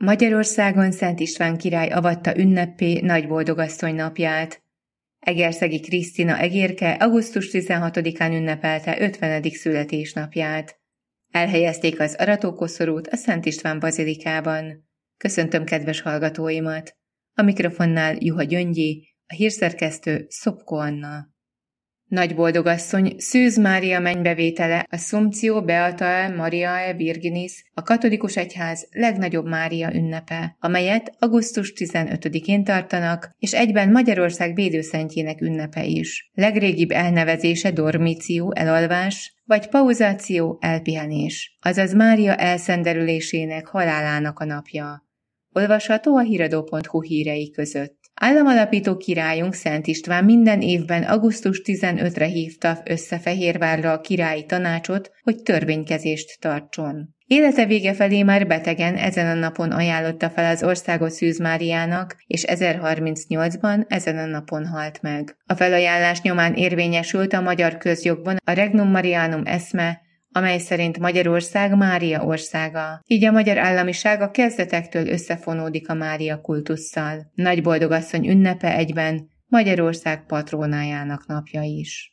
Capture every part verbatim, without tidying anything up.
Magyarországon Szent István király avatta ünneppé Nagyboldogasszony napját. Egerszegi Krisztina egérke augusztus tizenhatodikán ünnepelte ötvenedik születésnapját. Elhelyezték az aratókoszorút a Szent István bazilikában. Köszöntöm kedves hallgatóimat! A mikrofonnál Juha Gyöngyi, a hírszerkesztő Szopko Anna. Nagyboldogasszony Szűz Mária mennybevétele Assumptio Beatae Mariae Virginis, a katolikus egyház legnagyobb Mária ünnepe, amelyet augusztus tizenötödikén tartanak, és egyben Magyarország védőszentjének ünnepe is. Legrégibb elnevezése dormitio, elalvás, vagy pauzáció, elpihenés, azaz Mária elszenderülésének, halálának a napja. Olvasható a híradó pont hu hírei között. Államalapító királyunk Szent István minden évben augusztus tizenötödikére hívta össze Fehérvárra a királyi tanácsot, hogy törvénykezést tartson. Élete vége felé már betegen ezen a napon ajánlotta fel az országot Szűz Máriának, és ezerharmincnyolcban ezen a napon halt meg. A felajánlás nyomán érvényesült a magyar közjogban a Regnum Marianum eszme, amely szerint Magyarország Mária országa. Így a magyar államiság a kezdetektől összefonódik a Mária kultusszal. Nagyboldogasszony ünnepe egyben Magyarország patrónájának napja is.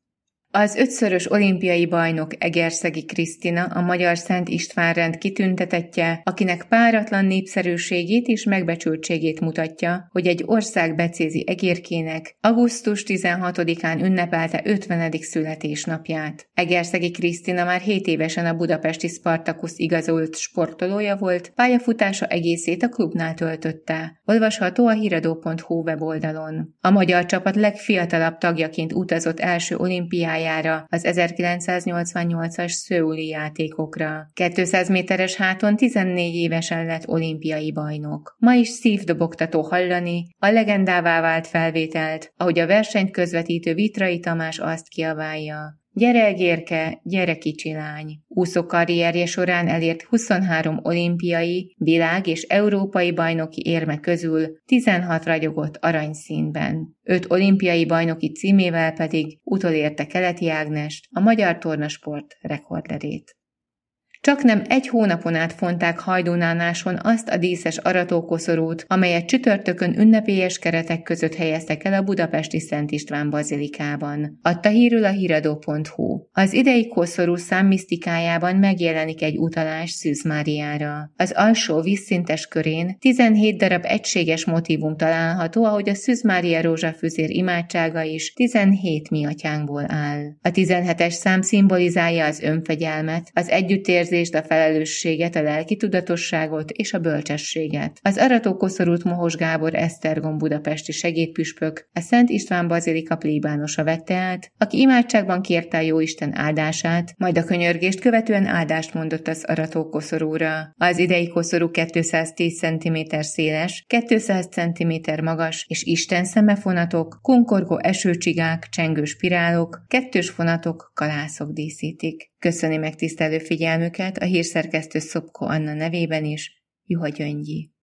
Az ötszörös olimpiai bajnok Egerszegi Krisztina a Magyar Szent István rend kitüntetettje, akinek páratlan népszerűségét és megbecsültségét mutatja, hogy egy ország becézi egérkének augusztus tizenhatodikán ünnepelte ötvenedik születésnapját. Egerszegi Krisztina már hét évesen a budapesti Spartacus igazolt sportolója volt, pályafutása egészét a klubnál töltötte. Olvasható a híradó pont hu weboldalon. A magyar csapat legfiatalabb tagjaként utazott első olimpiájára, az ezerkilencszáznyolcvannyolcas szöuli játékokra. kétszáz méteres háton tizennégy évesen lett olimpiai bajnok. Ma is szívdobogtató hallani a legendává vált felvételt, ahogy a versenyt közvetítő Vitrai Tamás azt kiabálja: "Gyere egérke, gyere kicsi lány!" Úszó karrierje során elért huszonhárom olimpiai, világ- és európai bajnoki érme közül tizenhat ragyogott aranyszínben. öt olimpiai bajnoki címével pedig utolérte Keleti Ágnest, a magyar tornasport rekordlerét. Csaknem egy hónapon át fonták Hajdúnánáson azt a díszes aratókoszorút, amelyet csütörtökön ünnepélyes keretek között helyeztek el a budapesti Szent István bazilikában. Adta hírül a híradó pont hu. Az idei koszorú számmisztikájában megjelenik egy utalás Szűz Máriára. Az alsó vízszintes körén tizenhét darab egységes motívum található, ahogy a Szűz Mária rózsafüzér imádsága is tizenhét mi atyánkból áll. A tizenhetes szám szimbolizálja az önfegyelmet, az együttérzést, a felelősséget, a lelki tudatosságot és a bölcsességet. Az aratókoszorút Mohos Gábor Esztergom budapesti segédpüspök, a Szent István bazilika plébánosa vette át, aki imádságban kérte a Jóisten áldását, majd a könyörgést követően áldást mondott az aratókoszorúra. Az idei koszorú kétszáztíz centiméter széles, kétszáz centiméter magas, és Isten szeme fonatok, kunkorgó esőcsigák, csengő spirálok, kettős fonatok, kalászok díszítik. Köszöni megtisztelő figyelmüket a hírszerkesztő Szopko Anna nevében is, Juha Gyöngyi.